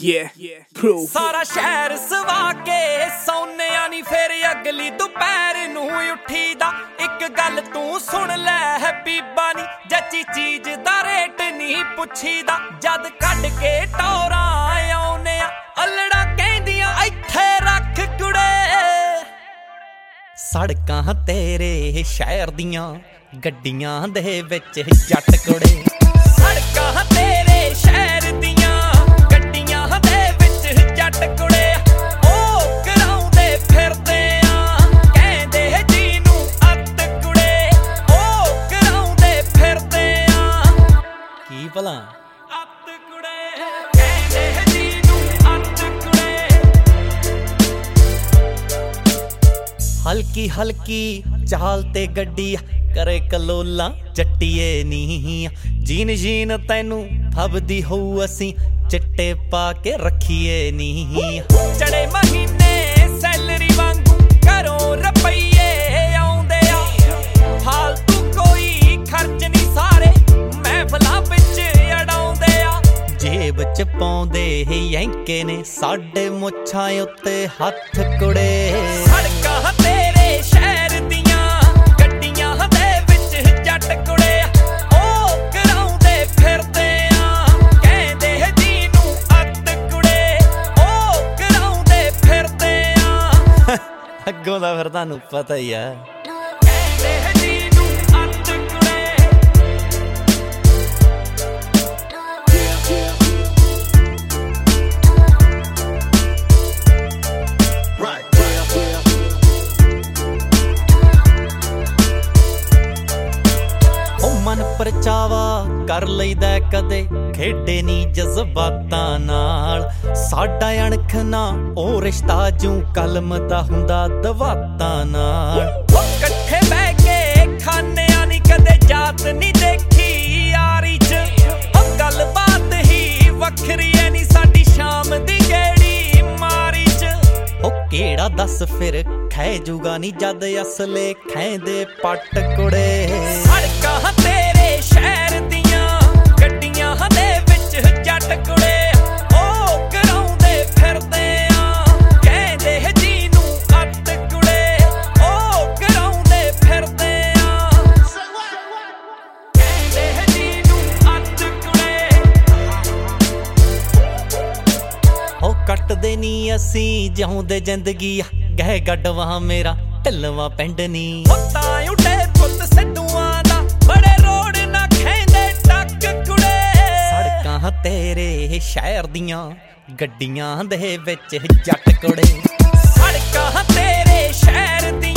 ਸਾਰਾ ਸ਼ਹਿਰ ਸਵਾ ਕੇ ਸੌਨਿਆ ਨੀ ਫਿਰ ਅਗਲੀ ਦੁਪਹਿਰ ਨੂੰ ਉੱਠੀਦਾ। ਇੱਕ ਗੱਲ ਤੂੰ ਸੁਣ ਲੈ ਹੈ ਬੀਬਾ ਨੀ ਜੱਚੀ ਚੀਜ਼ ਦਾ ਰੇਟ ਨਹੀਂ ਪੁੱਛੀਦਾ। ਜਦ ਕੱਢ ਕੇ ਟੌਰਾਂ ਆਉਨੇ ਆ ਅਲੜਾ ਕਹਿੰਦੀਆਂ ਇੱਥੇ ਰੱਖ ਕੁੜੇ। ਸੜਕਾਂ ਤੇਰੇ ਸ਼ਹਿਰ ਦੀਆਂ ਗੱਡੀਆਂ ਦੇ ਵਿੱਚ ਜੱਟ ਕੁੜੇ। ਸੜਕਾਂ ਤੇਰੇ ਸ਼ਹਿਰ ਦੀਆਂ ਗੱਡੀਆਂ ਦੇ ਵਿੱਚ ਜੱਟ ਕੁੜੇ। ਉਹ ਕਰਾਉਂਦੇ ਫਿਰਦੇ ਆ ਕਹਿੰਦੇ ਜੀ ਨੂੰ ਅੱਤ ਕੁੜੇ। ਉਹ ਕਰਾਉਂਦੇ ਫਿਰਦੇ ਆ ਕੀ ਭਲਾ ਅੱਤ ਕੁੜੇ। ਕਹਿੰਦੇ ਜੀ ਨੂੰ ਅੱਤ ਕੁੜੇ। ਹਲਕੀ ਹਲਕੀ ਚਾਲ ਤੇ ਗੱਡੀ करे कलोला जट्टीए नी जीन जीन तैनू फबदी हो असी चिट्टे पा के रखिए नी। चढ़े महीने सैलरी वांगू घरों रुपये आउंदे आ। फालतू कोई खर्च नहीं सारे महफिलां विच अड़ाउंदे आ। जेब च पाउंदे यैंके ने साडे मुछां उत्ते हथ कुड़े। सड़कां तेरे शहर दियां ਅੱਗੋਂ ਦਾ ਫਿਰ ਤੁਹਾਨੂੰ ਪਤਾ ਹੀ ਆ। ਮਨ ਪਰਚਾਵਾ ਕਰ ਲਈਦਾ ਕਦੇ ਖੇਡੇ ਨੀ ਜਜ਼ਬਾਤਾਂ ਨਾਲ। ਸਾਡਾ ਅਣਖ ਨਾ ਉਹ ਰਿਸ਼ਤਾ ਜੂ ਕਲਮ ਦਾ ਹੁੰਦਾ ਦਵਾਤਾਂ ਨਾਲ। ਇਕੱਠੇ ਬਹਿ ਕੇ ਖਾਨਿਆਂ ਨੀ ਕਦੇ ਜਾਤ ਨੀ ਦੇਖੀ ਯਾਰੀ ਚ। ਉਹ ਗੱਲਬਾਤ ਹੀ ਵੱਖਰੀ ਐ ਨੀ ਸਾਡੀ ਸ਼ਾਮ ਦੀ ਗੇੜੀ ਮਾਰੀ ਚ। ਉਹ ਕਿਹੜਾ ਦੱਸ ਫਿਰ ਖਹਿ ਜੂਗਾ ਨੀ ਜਦ ਅਸਲੇ ਖੈਂਦੇ ਪੱਟ ਕੁੜੇ। ਸੜਕਾਂ ਤੇਰੇ ਸ਼ਹਿਰ ਦੀਆਂ ਗੱਡੀਆਂ ਦੇ ਵਿੱਚ ਜੱਟ ਕੁੜੇ। ਉਹ ਕਰਾਉਂਦੇ ਫਿਰਦੇ ਆ ਕਹਿੰਦੇ ਜੀ ਨੂੰ ਅੱਤ ਕੁੜੇ। ਉਹ ਕਰਾਉਂਦੇ ਫਿਰਦੇ ਆ ਕਹਿੰਦੇ ਜੀ ਨੂੰ ਅੱਤ ਕੁੜੇ। ਉਹ ਕੱਟਦੇ ਨੀ ਅਸੀਂ ਜਿਉਂਦੇ ਜ਼ਿੰਦਗੀ ਗਹਿ ਗੱਡਵਾ ਮੇਰਾ ਢਲਵਾ ਪਿੰਡ ਨੀ। ਤਾਂ ਉੱਡੇ ਪੁੱਤ ਸਿੱਧੂਆਂ ਦਾ ਬੜੇ ਰੋਡ ਨਾ ਖੈਂਦੇ ਟੱਕ ਕੁੜੇ। ਸੜਕਾਂ ਤੇਰੇ ਸ਼ਹਿਰ ਦੀਆਂ ਗੱਡੀਆਂ ਦੇ ਵਿੱਚ ਜੱਟ ਕੁੜੇ। ਸੜਕਾਂ ਤੇਰੇ ਸ਼ਹਿਰ ਦੀਆਂ